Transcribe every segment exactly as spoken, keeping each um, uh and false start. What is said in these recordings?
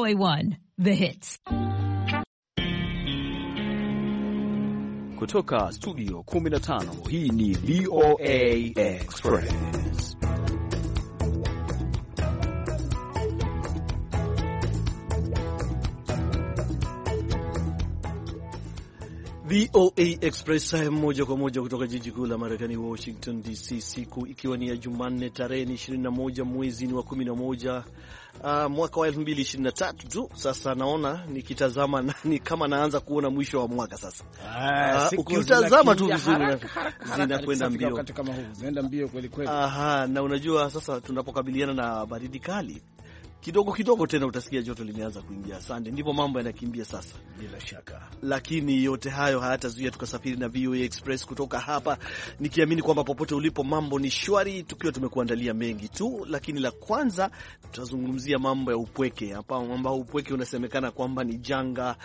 O A one, The Hits. Kutoka studio kumi na tano, hii ni V O A Express. V O A Express moja kwa moja kutoka jiji kuu la Marekani, Washington D C, siku ikiwa ni ya Jumanne tarehe ishirini na moja mwezi ni wa kumi na moja uh, mwaka wa elfu mbili ishirini na tatu tu. Sasa naona nikitazama nani kama naanza kuona mwisho wa mwaka sasa. Ah, uh, ukitazama tu vizuri zinakwenda mbio. Wakati kama huu zinaenda mbio kweli kweli. Aha, na unajua sasa tunapokabiliana na baridi kali, kidogo kidogo tena utasikia joto limeanza kuingia. Asante, ndivyo mambo yanakimbia sasa bila shaka. Lakini yote hayo hayatazuia tukasafiri na V O A Express kutoka hapa, nikiamini kwamba popote ulipo mambo ni shwari, tukiwa tumekuandalia mengi tu. Lakini la kwanza tutazungumzia mambo ya upweke hapa, ambao upweke unasemekana kwamba ni janga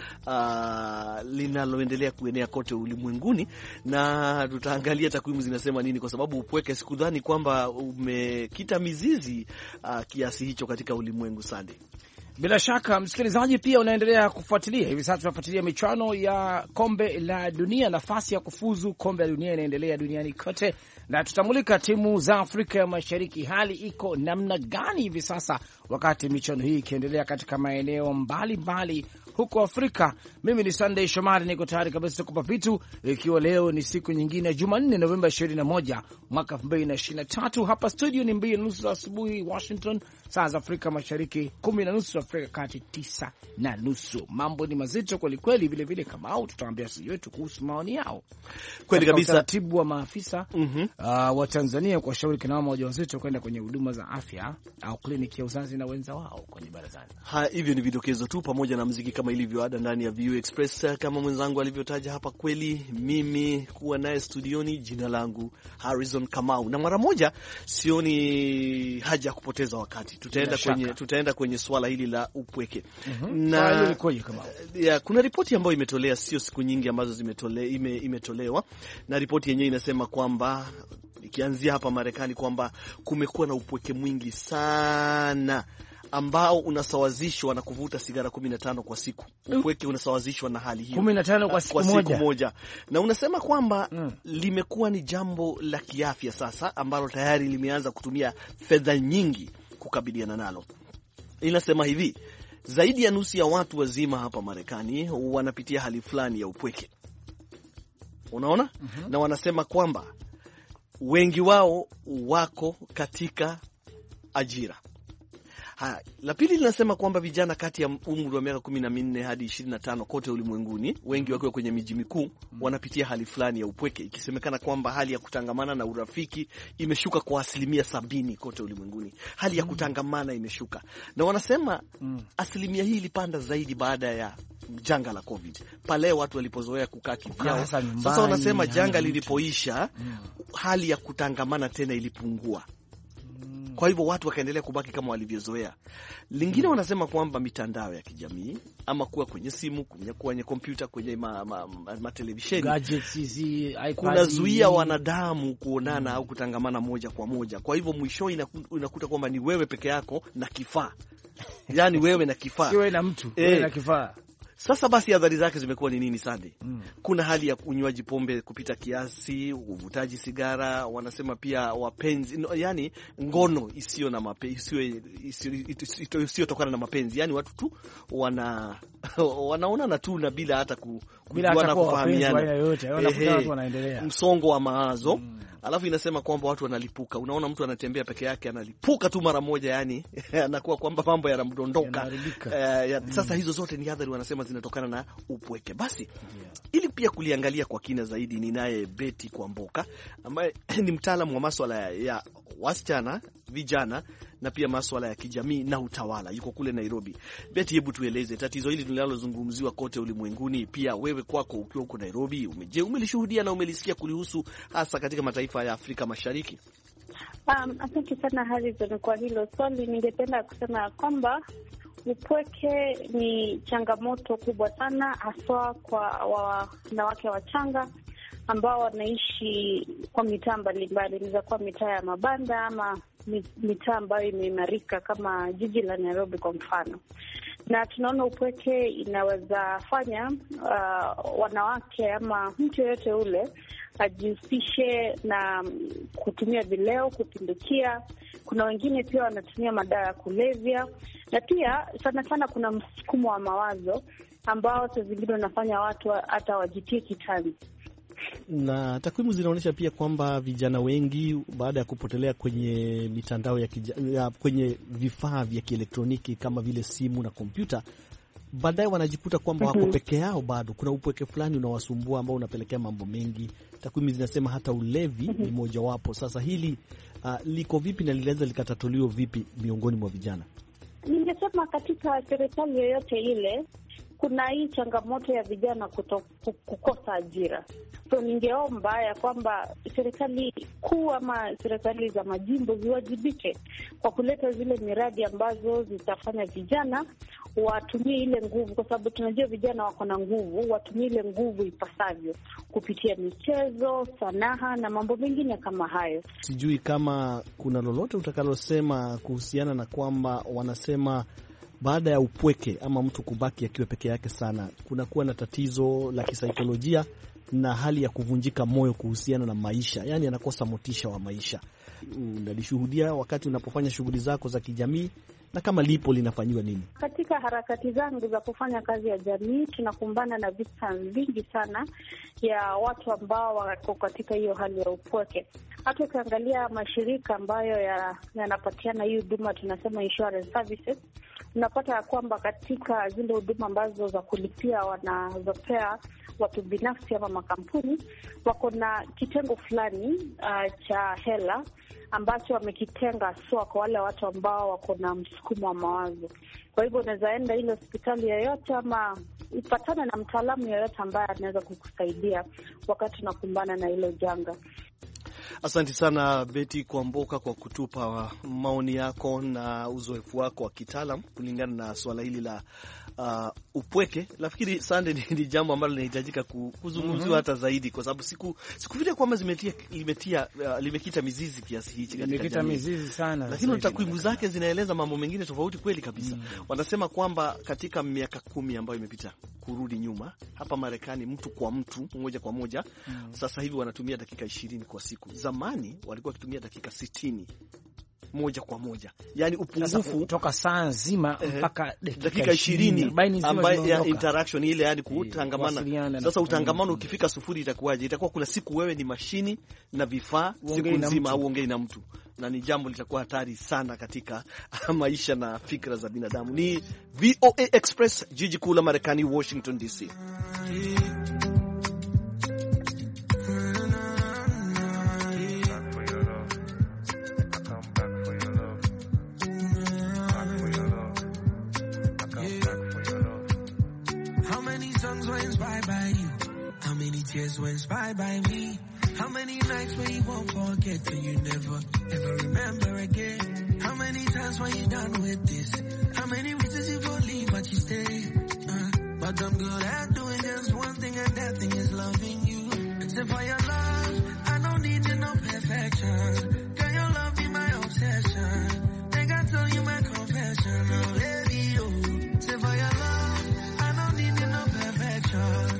uh, linaloendelea kuenea kote ulimwenguni, na tutaangalia takwimu zinasema nini, kwa sababu upweke sikudhani kwamba umekita mizizi uh, kiasi hicho katika ulimwengu. Sande. Bila shaka msikilizaji, pia unaendelea kufuatilia hivi sasa, tunafuatilia michuano ya kombe la dunia. Nafasi ya kufuzu kombe la dunia inaendelea duniani kote, na tutamulika timu za Afrika ya Mashariki. Hali iko namna gani hivi sasa wakati michuano hii ikiendelea katika maeneo mbalimbali huko Afrika? Mimi ni Sunday Shomari, niko tayari kabisa kukupa vitu, ikiwa leo ni siku nyingine, Jumanne Novemba ishirini na moja mwaka elfu mbili ishirini na tatu. Hapa studio ni mbili na nusu asubuhi Washington, saa za Afrika Mashariki kumi na nusu, Afrika Kati tisa na nusu. Mambo ni mazito kweli kweli. Vile vile kama au tutaambia sisi wetu kuhusu maoni yao kweli kabisa, taratibu wa maafisa mm -hmm. uh, wa Tanzania kwa shauri kina mama wajawazito kwenda kwenye huduma za afya au kliniki ya uzazi na wenza wao kwenye barazani. Ha, hivyo ni vidokezo tu pamoja na muziki kama ilivyo ada ndani ya V O A Express. Kama mwenzangu alivyotaja hapa, kweli mimi kuwa naye studioni, jina langu Harrison Kamau, na mara moja sioni haja ya kupoteza wakati. Tutaenda kwenye tutaenda kwenye swala hili la upweke. Mm-hmm. Na kama ya, kuna ripoti ambayo imetolea sio siku nyingi ambazo zimetole, ime, imetolewa, na ripoti yenyewe inasema kwamba ikianzia hapa Marekani kwamba kumekuwa na upweke mwingi sana ambao unasawazishwa na kuvuta sigara kumi na tano kwa siku. Upweke unasawazishwa na hali hiyo kumi na tano kwa siku, kwa siku moja. moja. Na unasema kwamba mm. limekuwa ni jambo la kiafya sasa ambalo tayari limeanza kutumia fedha nyingi kukabiliana nalo. Inasema hivi, zaidi ya nusu ya watu wazima hapa Marekani wanapitia hali fulani ya upweke. Unaona? Mm-hmm. Na wanasema kwamba wengi wao wako katika ajira. Ha, la pili linasema kwamba vijana kati ya umri wa miaka kumi na minne hadi ishirini na tano kote ulimwenguni, wengi wakiwa kwenye miji mikuu, wanapitia hali fulani ya upweke, ikisemekana kwamba hali ya kutangamana na urafiki imeshuka kwa asilimia sabini kote ulimwenguni. Hali ya kutangamana imeshuka. Na wanasema asilimia hii ilipanda zaidi baada ya janga la COVID, pale watu walipozoea kukaa kivyao. Sasa wanasema janga lilipoisha, hali ya kutangamana tena ilipungua. Kwa hivyo watu wakaendelea kubaki kama walivyozoea. Lingine wanasema kwamba mitandao ya kijamii ama kuwa kwenye simu, kuwa kwenye kompyuta, kwenye ma, ma, ma, ma televisheni, gadgets hizi, iPad, kunazuia wanadamu kuonana mm. au kutangamana moja kwa moja. Kwa hivyo mwisho unakuta kwamba ni wewe peke yako na kifaa. Yaani wewe na kifaa. Wewe na mtu, wewe na kifaa. Sasa basi adhari zake zimekuwa ni nini Sunday? Mm. Kuna hali ya unywaji pombe kupita kiasi, uvutaji sigara, wanasema pia wapenzi, no, yani ngono isiyo na mapenzi, isiyo isiyotokana na mapenzi. Yani watu tu wana wanaona tu na bila hata ku, bila hata kufahamiana yote, wanakuta watu wanaendelea. Msongo wa mawazo. Mm. Alafu inasema kwamba watu wanalipuka. Unaona mtu anatembea peke yake analipuka tu mara moja, yani anakuwa kwamba mambo yanamdondoka. Uh, ya, mm. Sasa hizo zote ni adhari wanasema zinatokana na upweke. Basi yeah. Ili pia kuliangalia kwa kina zaidi, ni naye Betty Kwamboka ambaye ni mtaalamu wa masuala ya, ya wasichana, vijana na pia masuala ya kijamii na utawala. Yuko kule Nairobi. Betty, hebu tueleze tatizo hili linalozungumziwa kote ulimwenguni, pia wewe kwako ukiwa huko Nairobi, umeje umelishuhudia na umelisikia kulihusu hasa katika mataifa ya Afrika Mashariki? Um, asante sana Harrison kwa hilo swali. Ningependa kusema kwamba upweke ni changamoto kubwa sana, haswa kwa wanawake wachanga ambao wanaishi kwa mitaa mbalimbali. Inaweza kuwa mitaa ya mabanda ama mitaa ambayo imeimarika kama jiji la Nairobi kwa mfano. na tunaona upweke inaweza fanya uh, wanawake ama mtu yoyote ule ajihusishe na kutumia vileo kupindukia. Kuna wengine pia wanatumia madawa ya kulevya, na pia sana sana kuna msukumo wa mawazo ambao saa zingine unafanya watu hata wajitie kitanzi. Na takwimu zinaonyesha pia kwamba vijana wengi baada ya kupotelea kwenye mitandao ya, kija, ya kwenye vifaa vya kielektroniki kama vile simu na kompyuta, baadaye wanajikuta kwamba wako mm-hmm. peke yao. Bado kuna upweke fulani unawasumbua ambao unapelekea mambo mengi. Takwimu zinasema hata ulevi mm-hmm. ni mojawapo. Sasa hili uh, liko vipi na linaweza likatatuliwa vipi miongoni mwa vijana? Ningesema katika serikali yoyote ile kuna hii changamoto ya vijana kuto, kukosa ajira. So ningeomba ya kwamba serikali kuu ama serikali za majimbo ziwajibike kwa kuleta zile miradi ambazo zitafanya vijana watumie ile nguvu, kwa sababu tunajua vijana wako na nguvu, watumie ile nguvu ipasavyo kupitia michezo, sanaa na mambo mengine kama hayo. Sijui kama kuna lolote utakalosema kuhusiana na kwamba wanasema baada ya upweke ama mtu kubaki akiwa peke yake sana, kuna kuwa na tatizo la kisaikolojia na hali ya kuvunjika moyo kuhusiana na maisha, yani anakosa motisha wa maisha. Unalishuhudia wakati unapofanya shughuli zako za kijamii, na kama lipo linafanyiwa nini? Katika harakati zangu za kufanya kazi ya jamii, tunakumbana na visa vingi sana ya watu ambao wako katika hiyo hali ya upweke. Hata ukiangalia mashirika ambayo yanapatiana hii huduma, tunasema insurance services, unapata ya kwamba katika zile huduma ambazo za kulipia wanazopea watu binafsi ama makampuni, wako na kitengo fulani uh, cha hela ambacho wamekitenga swa kwa wale watu ambao wako na msukumo wa mawazo. Kwa hivyo unaweza enda ile hospitali yoyote ama upatane na mtaalamu yoyote ambaye anaweza kukusaidia wakati unakumbana na hilo janga. Asante sana Betty Kwamboka kwa kutupa maoni yako na uzoefu wako wa kitaalam kulingana na swala hili la uh, upweke. Nafikiri Sunday ni, ni jambo ambalo linahitajika kuzungumziwa mm-hmm. hata zaidi, kwa sababu siku sikufikiria kwamba zimetia limetia uh, limekita mizizi kiasi hichi katika limekita mizizi sana, lakini takwimu zake zinaeleza mambo mengine tofauti kweli kabisa. Mm-hmm. Wanasema kwamba katika miaka kumi ambayo imepita kurudi nyuma hapa Marekani, mtu kwa mtu moja kwa moja mm-hmm. sasa hivi wanatumia dakika ishirini kwa siku. Zamani walikuwa wakitumia dakika sitini moja kwa moja, yani upungufu kutoka saa nzima mpaka eh, dakika ishirini ambayo ya interaction ile, yani kutangamana. Sasa utangamano ukifika sufuri itakuwaje? Itakuwa kuna siku wewe ni mashini na vifaa siku nzima au ongei na mtu, na ni jambo litakuwa hatari sana katika maisha na fikra za binadamu. Ni V O A Express, jiji kuu la Marekani, Washington D C. Tears went by by me. How many nights when you won't forget and you never, ever remember again? How many times when you done with this? How many reasons you go leave but you stay? Uh, but I'm good at doing just one thing, and that thing is loving you. Except for your love, I don't need no perfection. Girl, your love be my obsession. Think I tell you my confession, oh lady, oh. Except for your love, I don't need no perfection.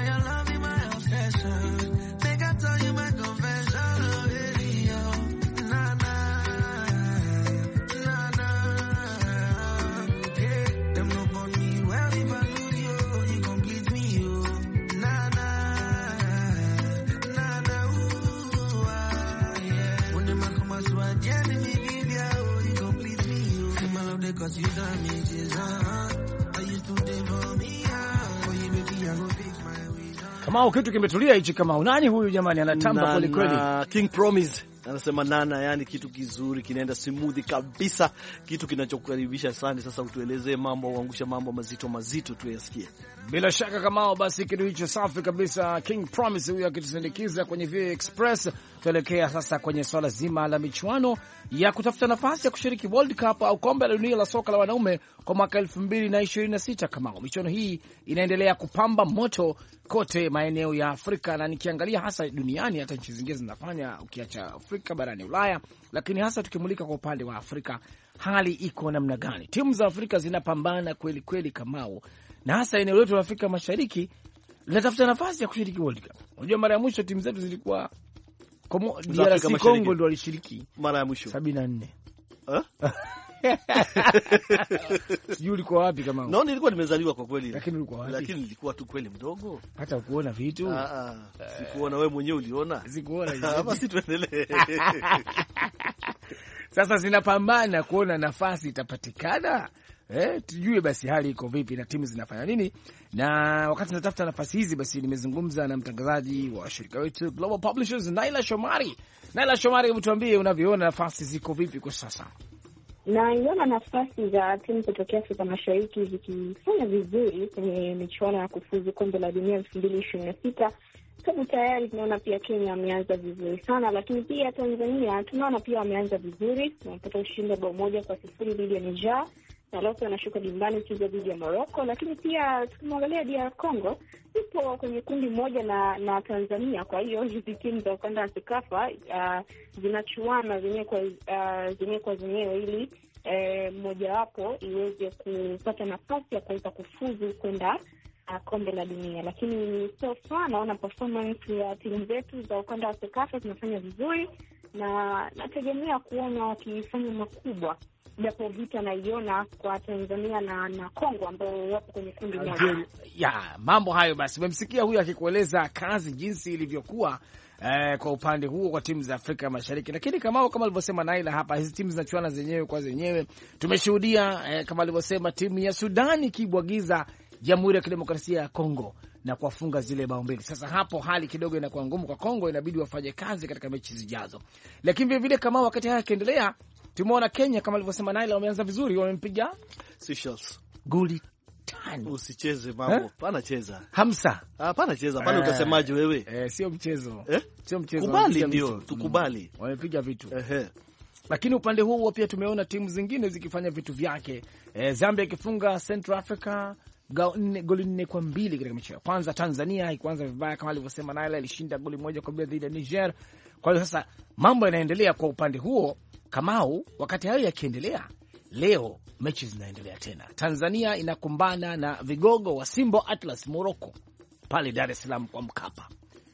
Make I tell you my confession, oh baby, oh, nah, nah, nah, nah, yeah, them no want me well if I lose you, you complete me, oh, nah, nah, nah, nah, ooh, ah, yeah, when them come as well, Jenny, me give ya, oh, you complete me, oh, see my love, they cause you damages, uh-huh, I used to live for me, uh, for you, baby, I go fix my way. Kama kitu kimetulia hichi. Kama nani huyu jamani, anatamba kweli kweli. King Promise anasema nana, yani kitu kizuri kinaenda smooth kabisa, kitu kinachokukaribisha sana. Sasa utuelezee mambo, uangusha mambo mazito mazito tuyasikie. Bila shaka Kamao, basi kitu hicho safi kabisa. King Promise huyu akitusindikiza kwenye V O A Express. Tuelekea sasa kwenye swala zima la michuano ya kutafuta nafasi ya kushiriki World Cup au kombe la dunia la soka la wanaume kwa mwaka elfu mbili na ishirini na sita. Kamao, michuano hii inaendelea kupamba moto kote maeneo ya Afrika, na nikiangalia hasa duniani, hata nchi zingine zinafanya, ukiacha Afrika Afrika, barani Ulaya, lakini hasa tukimulika kwa upande wa Afrika, hali iko namna gani? Timu za Afrika zinapambana kweli kweli Kamau, na hasa eneo letu la Afrika Mashariki linatafuta nafasi ya kushiriki World Cup. Unajua mara ya mwisho timu zetu zilikuwa D R C Congo ndio walishiriki mara ya mwisho sabini na nne. Eh? Sijui ulikuwa wapi kama? No, nilikuwa nimezaliwa kwa kweli. Lakini ulikuwa wapi? Lakini nilikuwa tu kweli mdogo. Hata ukuona vitu? Ah ah. Sikuona, wewe mwenyewe uliona? Sikuona hizo. Hapa si tuendelee. Sasa zinapambana kuona nafasi itapatikana. Eh, tujue basi hali iko vipi na timu zinafanya nini. Na wakati natafuta nafasi hizi basi nimezungumza na mtangazaji wa shirika letu Global Publishers, Naila Shomari. Naila Shomari, hebu tuambie unavyoona nafasi ziko vipi kwa sasa? Na iona nafasi za timu kutokea Afrika Mashariki zikifanya vizuri kwenye michuano ya kufuzu kombe la dunia elfu mbili ishirini na sita. Sababu tayari tunaona pia Kenya wameanza vizuri sana, lakini pia Tanzania tunaona pia wameanza vizuri. Wamepata ushindi bao moja kwa sifuri dhidi ya Niger, na leo wanashuka dimbani kucheza dhidi ya Morocco. Lakini pia tukimwangalia D R Congo ipo kwenye kundi moja na na Tanzania. Kwa hiyo hizi timu za ukanda wa Sekafa uh, zinachuana zenyewe kwa uh, zenyewe kwa zenyewe ili eh, mmoja wapo iweze kupata nafasi ya kuweza kufuzu kwenda uh, kombe la dunia. Lakini so far naona performance ya timu zetu za ukanda wa Sekafa zinafanya vizuri, na nategemea kuona wakifanya makubwa. Japo vita naiona kwa Tanzania na na Kongo ambao wapo kwenye kundi moja. Ya, mambo hayo basi. Umemsikia huyu akikueleza kazi jinsi ilivyokuwa eh, kwa upande huo kwa timu za Afrika Mashariki. Lakini kama kama alivyosema Naila hapa, hizi timu zinachuana zenyewe kwa zenyewe. Tumeshuhudia eh, kama alivyosema timu ya Sudan ikibwagiza Jamhuri ya Kidemokrasia ya Kongo na kuwafunga zile bao mbili. Sasa hapo hali kidogo inakuwa ngumu kwa Kongo, inabidi wafanye kazi katika mechi zijazo. Lakini vile vile kama wakati haya yakiendelea, tumeona Kenya kama alivyosema Naila wameanza vizuri, wamempiga Seychelles goli tano. Usicheze mambo, eh? Pana cheza. Hamsa. Ah, pana cheza. Pana eh, utasemaje wewe? Eh, sio mchezo. Eh? Sio mchezo. Kubali ndio, tukubali. Wamepiga vitu. Ehe. Lakini upande huo pia tumeona timu zingine zikifanya vitu vyake. Eh, Zambia ikifunga Central Africa goli nne kwa mbili katika mechi ya kwanza. Tanzania haikuanza vibaya kama alivyosema Naila, ilishinda goli moja kwa bila dhidi ya Niger. Kwa hiyo sasa mambo yanaendelea kwa upande huo. Kamau, wakati hayo yakiendelea, leo mechi zinaendelea tena. Tanzania inakumbana na vigogo wa Simba Atlas Morocco pale Dar es Salaam kwa Mkapa.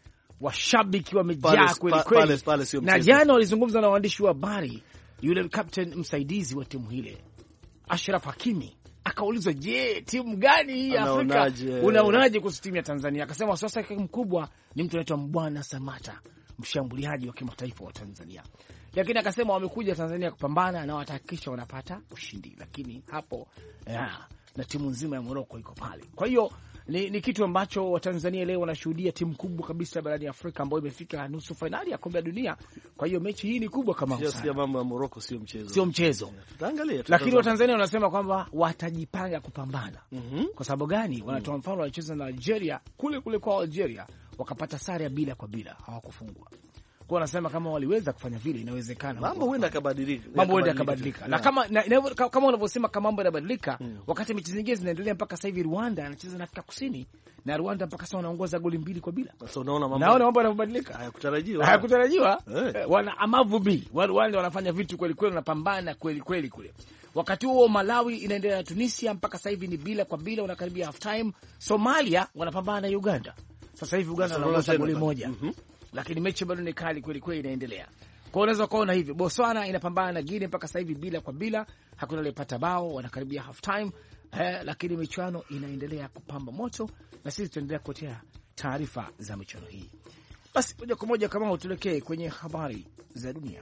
Washabiki wamejaa kweli kweli. Na jana walizungumza na waandishi wa habari, yule captain msaidizi wa timu hile Ashraf Hakimi akaulizwa, je, timu gani hii ya Afrika unaonaje kuhusu timu ya Tanzania? Akasema wasiwasi wake mkubwa ni mtu anaitwa Mbwana Samata, mshambuliaji wa kimataifa wa Tanzania. Lakini akasema wamekuja Tanzania kupambana na watahakikisha wanapata ushindi. Lakini hapo ya, na timu nzima ya Morocco iko pale. Kwa hiyo ni, ni kitu ambacho Watanzania leo wanashuhudia timu kubwa kabisa barani Afrika ambayo imefika nusu finali ya kombe la dunia. Kwa hiyo mechi hii ni kubwa kama sana. Sio mambo ya Morocco, sio mchezo. Sio mchezo. Tutaangalia. Lakini Watanzania wanasema kwamba watajipanga kupambana. Mm-hmm. Kwa sababu gani? Wanatoa mfano walicheza na Algeria, kule kule kwa Algeria, wakapata sare ya bila kwa bila, hawakufungwa. Kwa wanasema kama waliweza kufanya vile inawezekana. Mambo huenda kabadilika. Mambo huenda kabadilika. Na kama na, na, kama unavyosema kama mambo yanabadilika, hmm. wakati mechi zingine zinaendelea mpaka sasa hivi Rwanda anacheza na Afrika Kusini na Rwanda mpaka sasa wanaongoza goli mbili kwa bila. Sasa unaona mambo. Naona mambo yanabadilika. Hayakutarajiwa. Hayakutarajiwa. Hey. Wana amavubi. Wale wanafanya vitu kweli kweli, wanapambana kweli kweli kule. Wakati huo Malawi inaendelea na Tunisia mpaka sasa hivi ni bila kwa bila, unakaribia half time. Somalia wanapambana na Uganda. Sasa hivi Uganda wanaongoza goli moja. Mm-hmm. Lakini mechi bado ni kali kweli kweli inaendelea. Kwa unaweza kuona hivi, Botswana inapambana na Guinea mpaka sasa hivi bila kwa bila, hakuna aliyepata bao, wanakaribia half time. Eh, lakini michuano inaendelea kupamba moto na sisi tuendelea kuletea taarifa za michuano hii. Basi moja kwa moja kama utulekee kwenye habari za dunia.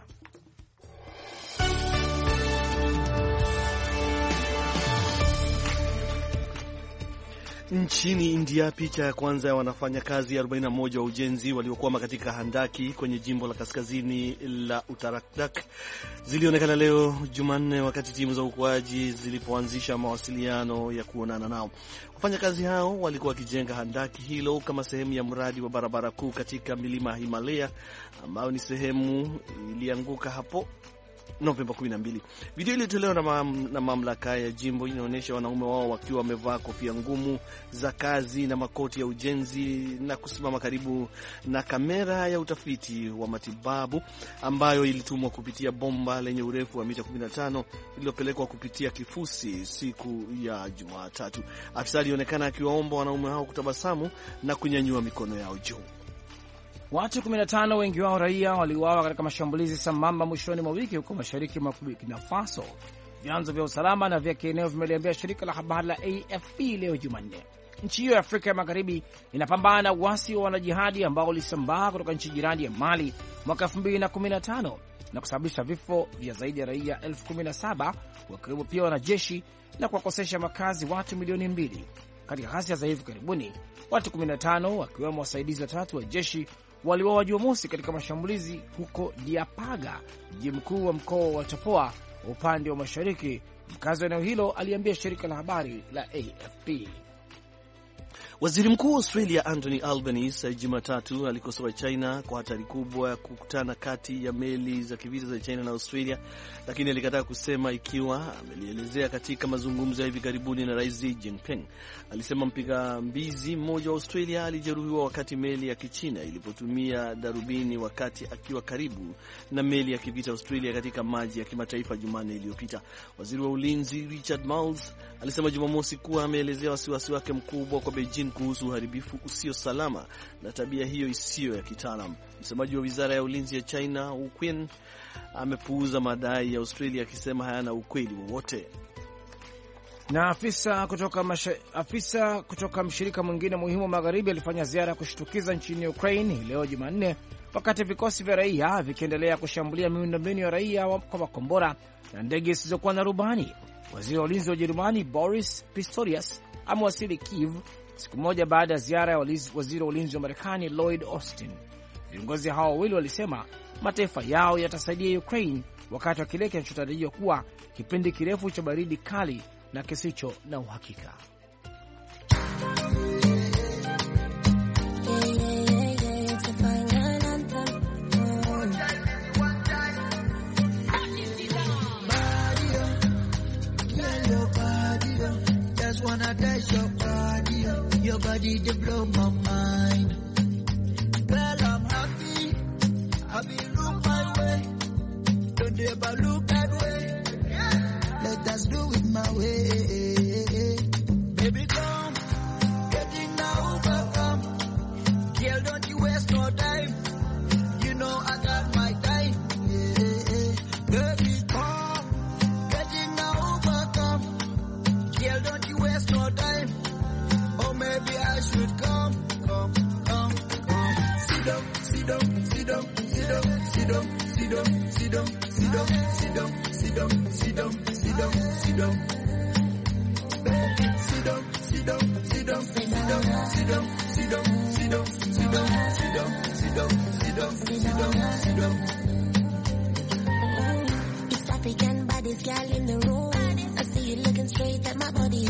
Nchini India, picha ya kwanza ya wanafanya kazi arobaini na moja wa ujenzi waliokwama katika handaki kwenye jimbo la kaskazini la Uttarakhand zilionekana leo Jumanne wakati timu za uokoaji zilipoanzisha mawasiliano ya kuonana nao. Wafanyakazi hao walikuwa wakijenga handaki hilo kama sehemu ya mradi wa barabara kuu katika milima ya Himalaya ambayo ni sehemu ilianguka hapo Novemba kumi na mbili. Video iliyotolewa na, mam, na mamlaka ya jimbo inaonyesha wanaume wao wakiwa wamevaa kofia ngumu za kazi na makoti ya ujenzi na kusimama karibu na kamera ya utafiti wa matibabu ambayo ilitumwa kupitia bomba lenye urefu wa mita kumi na tano iliyopelekwa kupitia kifusi siku ya Jumatatu. Afisa alionekana akiwaomba wanaume hao kutabasamu na kunyanyua mikono yao juu. Watu kumi na tano, wengi wao raia, waliuawa katika mashambulizi sambamba mwishoni mwa wiki huko mashariki mwa Burkina Faso. Vyanzo vya usalama na vya kieneo vimeliambia shirika la habari la A F P leo Jumanne. Nchi hiyo ya Afrika ya Magharibi inapambana na uasi wa wanajihadi ambao ulisambaa kutoka nchi jirani ya Mali mwaka elfu mbili na kumi na tano na kusababisha vifo vya zaidi ya raia elfu kumi na saba, wakiwemo pia wanajeshi, na kuwakosesha makazi watu milioni mbili. Katika ghasia za hivi karibuni, watu kumi na tano wakiwemo wasaidizi watatu wa jeshi waliuawa Jumamosi katika mashambulizi huko Diapaga, mji mkuu wa mkoa wa Tapoa upande wa mashariki. Mkazi wa eneo hilo aliambia shirika la habari la A F P. Waziri Mkuu wa Australia Anthony Albanese Jumatatu alikosoa China kwa hatari kubwa ya kukutana kati ya meli za kivita za China na Australia, lakini alikataa kusema ikiwa amelielezea katika mazungumzo ya hivi karibuni na Rais Xi Jinping. Alisema mpiga mbizi mmoja wa Australia alijeruhiwa wakati meli ya Kichina ilipotumia darubini wakati akiwa karibu na meli ya kivita Australia katika maji ya kimataifa Jumanne iliyopita. Waziri wa Ulinzi Richard Marles alisema Jumamosi kuwa ameelezea wasiwasi wake mkubwa kwa Beijing kuhusu uharibifu usio salama na tabia hiyo isiyo ya kitaalam. Msemaji wa Wizara ya Ulinzi ya China, Wu Qin, amepuuza madai ya Australia akisema hayana ukweli wowote. Na afisa kutoka, masha, afisa kutoka mshirika mwingine muhimu wa magharibi alifanya ziara ya kushtukiza nchini Ukraine leo Jumanne, wakati vikosi vya raia vikiendelea kushambulia miundombinu ya raia kwa makombora na ndege zisizokuwa na rubani. Waziri wa Ulinzi wa Ujerumani Boris Pistorius amewasili Kiev siku moja baada ya ziara ya waziri wa ulinzi wa Marekani Lloyd Austin. Viongozi hao wawili walisema mataifa yao yatasaidia Ukraine wakati wa kile kinachotarajiwa kuwa kipindi kirefu cha baridi kali na kisicho na uhakika. Your body to blow my mind. Girl, I'm happy. Happy look my way. Don't ever look that way. Let us do it my way. Baby, come. Getting now, come. Girl, don't you waste no time. You know I got my time. Baby, come. Getting now, come. Girl, don't you waste no time. Maybe I should come, come, come, come. Sit down, sit down, sit down, sit down, sit down, sit down, sit down, sit down, sit down, sit down, sit down, sit down, sit down. Sit down, sit down, sit down, sit down, sit down, sit down, sit down, sit down, sit down, sit down, sit down, sit down, sit down. It's African bodies, girl in the room. I see you looking straight at my body.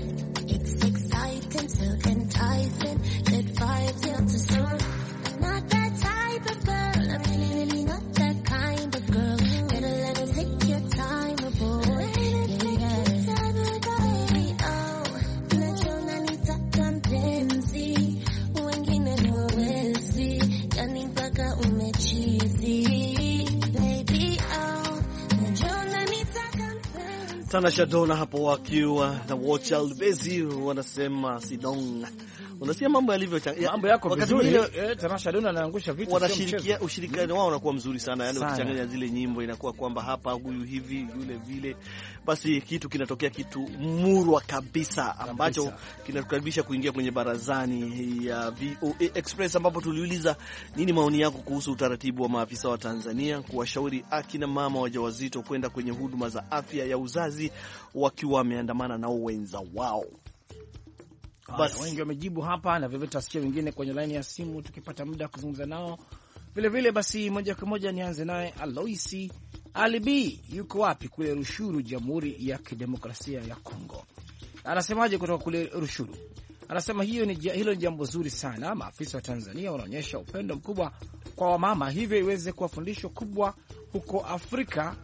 So enticing, good vibes, you're too strong. Not that type of girl, I'm really, really not that kind of girl. Better let me take your time, oh boy. Yeah, yeah. Baby, oh, najua unanitaka mpenzi, wengine hawawezi, yani mpaka umechizi. Baby, oh, najua unanitaka mpenzi. Tanasha Donna hapo wakiwa na Watchald Bezi wanasema Sidong. Unasikia mambo yalivyo, mambo yako vizuri. Eh, Tanasha Donna anaangusha vitu, wanashirikia, ushirikiano wao unakuwa mzuri sana. Yaani ukichanganya zile nyimbo inakuwa kwamba hapa huyu hivi yule vile, basi kitu kinatokea, kitu murwa kabisa ambacho kinatukaribisha kuingia kwenye barazani ya V O A Express, ambapo tuliuliza nini maoni yako kuhusu utaratibu wa maafisa wa Tanzania kuwashauri akina mama wajawazito kwenda kwenye huduma za afya ya uzazi wakiwa wameandamana na wenza wao. Basi wengi wamejibu hapa, na vile tutasikia wengine kwenye line ya simu tukipata muda kuzungumza nao vile vile. Basi moja kwa moja nianze naye Aloisi Alibi, yuko wapi? Kule Rushuru, Jamhuri ya Kidemokrasia ya Kongo. Anasemaje kutoka kule Rushuru? Anasema hiyo ni hilo ni jambo zuri sana, maafisa wa Tanzania wanaonyesha upendo mkubwa kwa wamama, hivyo iweze kuwa fundisho kubwa huko Afrika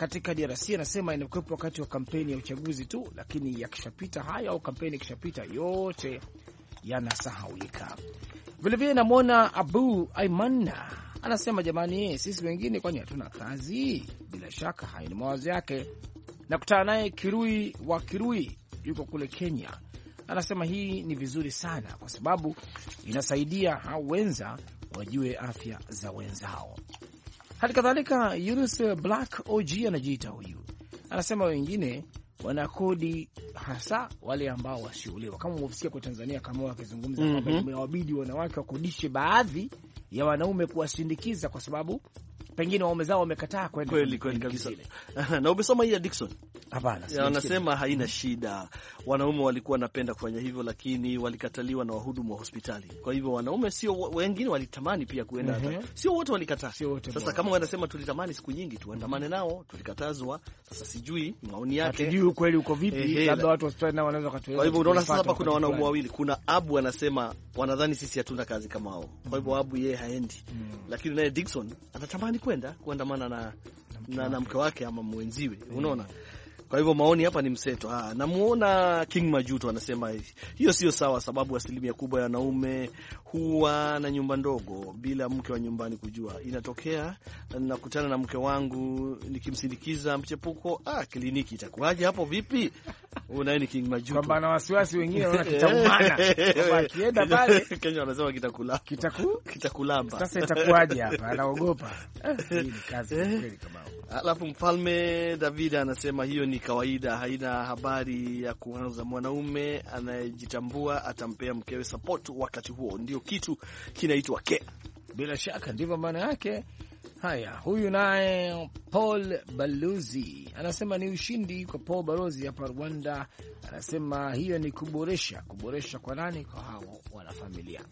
katika D R C anasema inakuwepo wakati wa kampeni ya uchaguzi tu, lakini yakishapita haya au kampeni ikishapita yote yanasahaulika. Vilevile namwona Abu Aimanna anasema jamani, sisi wengine kwani hatuna kazi? Bila shaka haya ni mawazo yake. Nakutana naye Kirui wa Kirui, yuko kule Kenya, anasema hii ni vizuri sana kwa sababu inasaidia hao wenza wajue afya za wenzao. Hali kadhalika Yunus Black O G anajiita huyu, anasema wengine wanakodi, hasa wale ambao wasiolewa. Kama umesikia kwa Tanzania kama wakizungumza mm -hmm. kwamba imewabidi wanawake wakodishe baadhi ya wanaume kuwasindikiza kwa sababu pengine waume zao wamekataa kwenda. Kweli kweli kabisa. Na umesoma hii ya Dickson? Hapana. Wanasema haina shida. Wanaume walikuwa wanapenda kufanya hivyo, lakini walikataliwa na wahudumu wa hospitali. Kwa hivyo wanaume sio wengine walitamani pia kuenda, mm -hmm. sio wote walikataa. Sasa kama wanasema tulitamani siku nyingi tuandamane nao, tulikatazwa. Sasa sijui maoni yake. Hatujui kweli uko vipi, labda watu hospitali nao wanaweza katueleza. Kwa hivyo unaona sasa hapa kuna wanaume wawili. Kuna Abu anasema wanadhani sisi hatuna kazi kama wao. Kwa hivyo Abu yeye haendi. Mm -hmm. Lakini naye Dickson anatamani kwenda kuandamana na na, na mke wake ama mwenziwe. Unaona? Kwa hivyo maoni hapa ni mseto. Ah, namuona King Majuto anasema hiyo sio sawa, sababu asilimia kubwa ya wanaume huwa na nyumba ndogo bila mke wa nyumbani kujua. Inatokea nakutana na mke wangu nikimsindikiza mchepuko, ah, kliniki itakuwaje hapo vipi? Unaeni King Majuto. Kwamba na wasiwasi wengine wanaona kitaumana. Kwamba akienda pale Kenya wanasema kitakula. Kitaku kitakulamba. Sasa itakuwaje hapa? Anaogopa. Hii ni kazi kweli kama. Alafu Mfalme David anasema hiyo ni kawaida, haina habari ya kuanza. Mwanaume anayejitambua atampea mkewe support wakati huo, ndio kitu kinaitwa care. Bila shaka ndivyo maana yake. Haya, huyu naye Paul Balozi anasema ni ushindi kwa Paul Balozi hapa Rwanda. Anasema hiyo ni kuboresha. Kuboresha kwa nani? Kwa hao wanafamilia.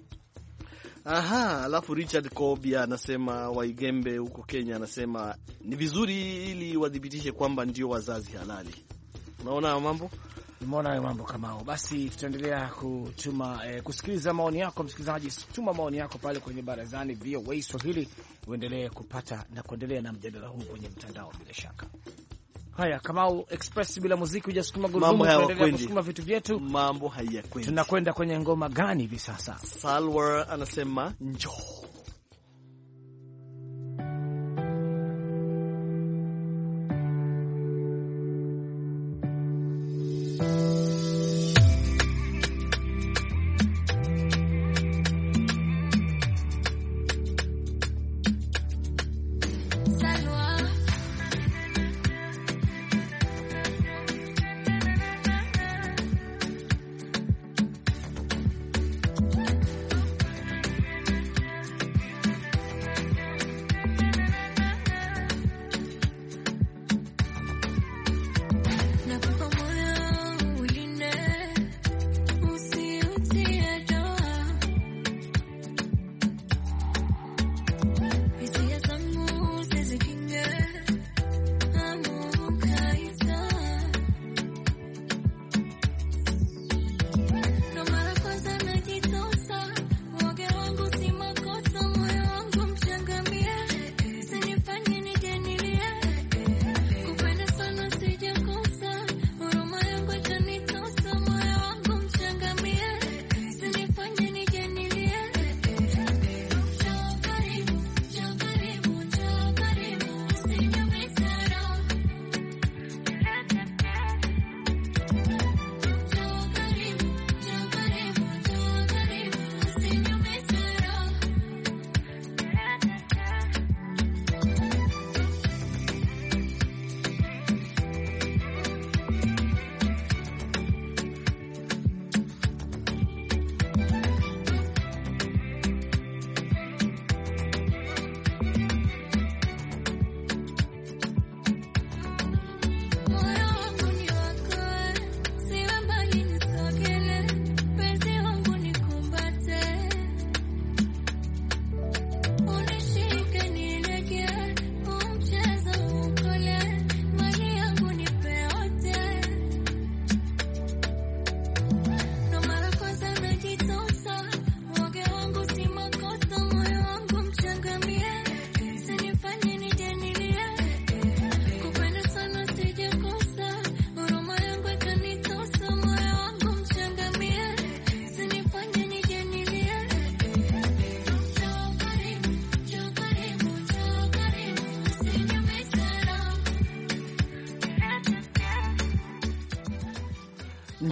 Aha, alafu Richard Kobia anasema Waigembe huko Kenya, anasema ni vizuri ili wadhibitishe kwamba ndio wazazi halali. Unaona mambo? Umeona hayo mambo kama hao. Basi tutaendelea kutuma eh, kusikiliza maoni yako msikilizaji. Tuma maoni yako pale kwenye barazani V O A Swahili, uendelee kupata na kuendelea na mjadala huu kwenye mtandao bila shaka. Haya, Kamau Express bila muziki hujasukuma gurudumu, tuendelea kusukuma vitu vyetu. Mambo hayakwendi. Tunakwenda kwenye ngoma gani hivi sasa? Salwa anasema njoo.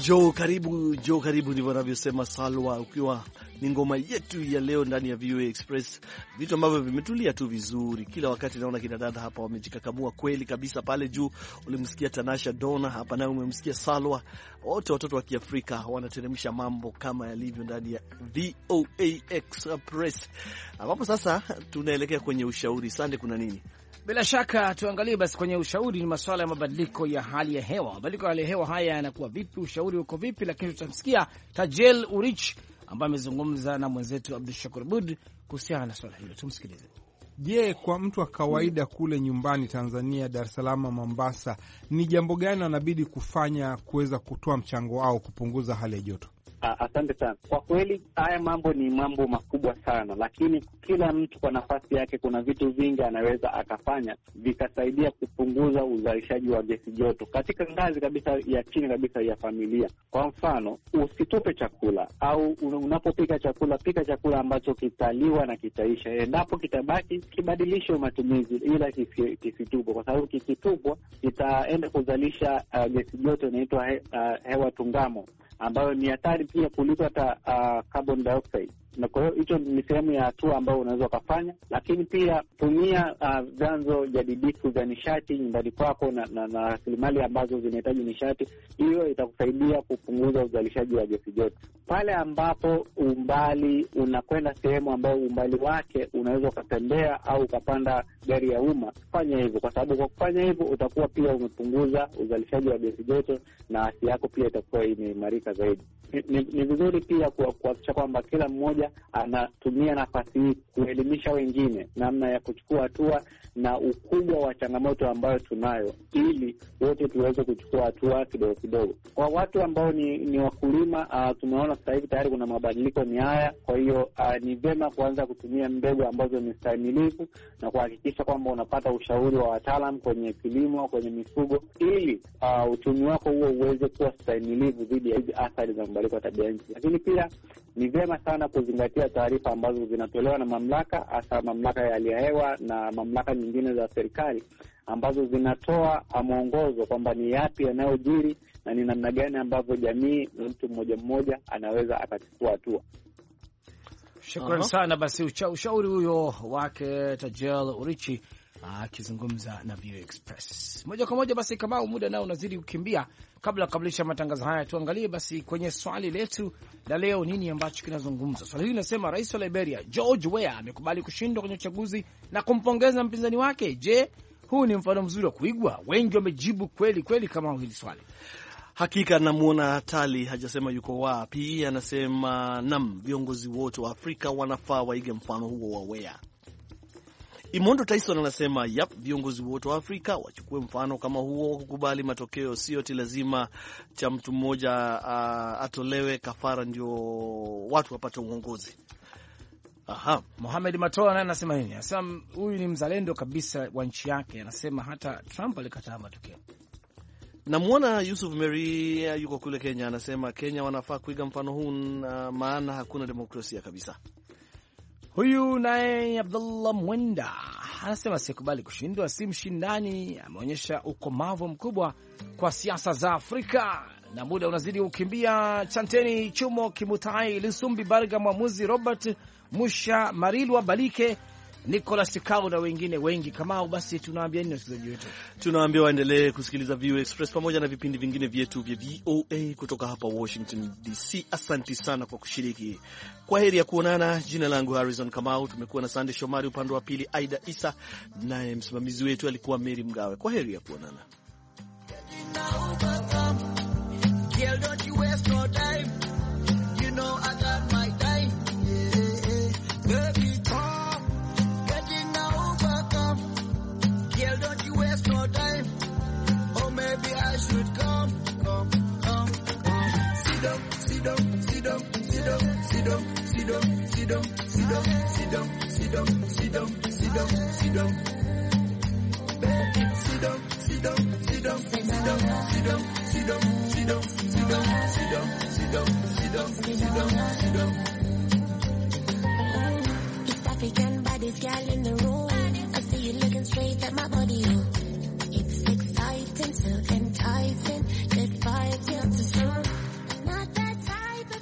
Joe, karibu Joe, karibu, ndivyo anavyosema Salwa, ukiwa ni ngoma yetu ya leo ndani ya V O A Express, vitu ambavyo vimetulia tu vizuri. Kila wakati naona kina dada hapa wamejikakamua kweli kabisa. Pale juu ulimsikia Tanasha Donna, hapa naye umemsikia Salwa, wote watoto wa Kiafrika wanateremsha mambo kama yalivyo ndani ya V O A Express, ambapo sasa tunaelekea kwenye ushauri. Sande, kuna nini? Bila shaka tuangalie basi kwenye ushauri, ni masuala ya mabadiliko ya hali ya hewa. Mabadiliko ya hali ya hewa haya yanakuwa vipi? Ushauri uko vipi? Lakini tutamsikia Tajel Urich ambaye amezungumza na mwenzetu Abdul Shakur Abud kuhusiana na swala hilo. Tumsikilize. Je, kwa mtu wa kawaida kule nyumbani Tanzania, Dar es Salaam, Mombasa, ni jambo gani anabidi kufanya kuweza kutoa mchango wao kupunguza hali ya joto? Asante sana. Kwa kweli haya mambo ni mambo makubwa sana, lakini kila mtu kwa nafasi yake, kuna vitu vingi anaweza akafanya vikasaidia kupunguza uzalishaji wa gesi joto katika ngazi kabisa ya chini kabisa ya familia. Kwa mfano, usitupe chakula, au unapopika chakula, pika chakula ambacho kitaliwa na kitaisha. Endapo kitabaki, kibadilishe matumizi, ila kisitupwe, kwa sababu kikitupwa kitaenda kuzalisha uh, gesi joto inaitwa he, uh, hewa tungamo, ambayo ni hatari pia kuliko hata uh, carbon dioxide. Na kwa hiyo hicho ni sehemu ya hatua ambayo unaweza ukafanya, lakini pia tumia vyanzo uh, jadidifu vya nishati nyumbani kwako na, na, na rasilimali ambazo zinahitaji nishati. Hiyo itakusaidia kupunguza uzalishaji wa gesi joto. Pale ambapo umbali unakwenda sehemu ambayo umbali wake unaweza ukatembea au ukapanda gari ya umma, fanya hivyo, kwa sababu kwa kufanya hivyo utakuwa pia umepunguza uzalishaji wa gesi joto na afya yako pia itakuwa imeimarika zaidi. Ni, ni, ni vizuri pia kuhakikisha kwamba kila mmoja anatumia nafasi hii kuelimisha wengine namna ya kuchukua hatua na ukubwa wa changamoto ambayo tunayo, ili wote tuweze kuchukua hatua kidogo kidogo. Kwa watu ambao ni, ni wakulima, uh, tumeona sasa hivi tayari kuna mabadiliko ni haya. Kwa hiyo uh, ni vyema kuanza kutumia mbegu ambazo ni stahimilivu na kuhakikisha kwamba unapata ushauri wa wataalam kwenye kilimo, kwenye mifugo, ili uh, uchumi wako huo uweze kuwa stahimilivu dhidi ya hizi athari za mabadiliko ya tabia nchi. Lakini pia ni vyema sana kuzingatia taarifa ambazo zinatolewa na mamlaka, hasa mamlaka ya hali ya hewa na mamlaka nyingine za serikali, ambazo zinatoa mwongozo kwamba ni yapi yanayojiri na ni namna gani ambavyo jamii na mtu mmoja mmoja anaweza akachukua hatua. Shukrani sana. Basi ushauri huyo wake Tajel Urichi akizungumza na V O A Express moja kwa moja. Basi kama muda nao unazidi kukimbia, kabla ya kukamilisha matangazo haya, tuangalie basi kwenye swali letu la leo, nini ambacho kinazungumzwa. Swali hili linasema, Rais wa Liberia George Weah amekubali kushindwa kwenye uchaguzi na kumpongeza mpinzani wake. Je, huu ni mfano mzuri wa kuigwa? Wengi wamejibu kweli kweli kama hili swali. Hakika namuona Tali hajasema yuko wapi, anasema nam, viongozi wote wa Afrika wanafaa waige mfano huo wa Weah. Imondo Tyson anasema yap, viongozi wote wa Afrika wachukue mfano kama huo, kukubali matokeo, sio ati lazima cha mtu mmoja uh, atolewe kafara ndio watu wapate uongozi. Aha, Mohamed Matoa naye anasema nini? Anasema huyu ni mzalendo kabisa wa nchi yake, anasema hata Trump alikataa matokeo. Namuona Yusuf Mary yuko kule Kenya, anasema Kenya wanafaa kuiga mfano huu, maana hakuna demokrasia kabisa. Huyu naye Abdullah Mwenda anasema sikubali kushindwa, si mshindani, ameonyesha ukomavu mkubwa kwa siasa za Afrika. Na muda unazidi kukimbia. Chanteni Chumo Kimutai, Lisumbi Barga, Mwamuzi Robert Musha, Marilwa Balike, Nicholas Kau na wengine wengi. Kamau, basi tunawaambia nini wasikilizaji wetu? Tunawaambia waendelee kusikiliza V O A Express pamoja na vipindi vingine vyetu vya V O A kutoka hapa Washington D C. Asante sana kwa kushiriki. Kwa heri ya kuonana. Jina langu Harrison Kamau. Tumekuwa na Sande Shomari upande wa pili, Aida Isa, naye msimamizi wetu alikuwa Mary Mgawe. Kwa heri ya kuonana. East African bodies, girl in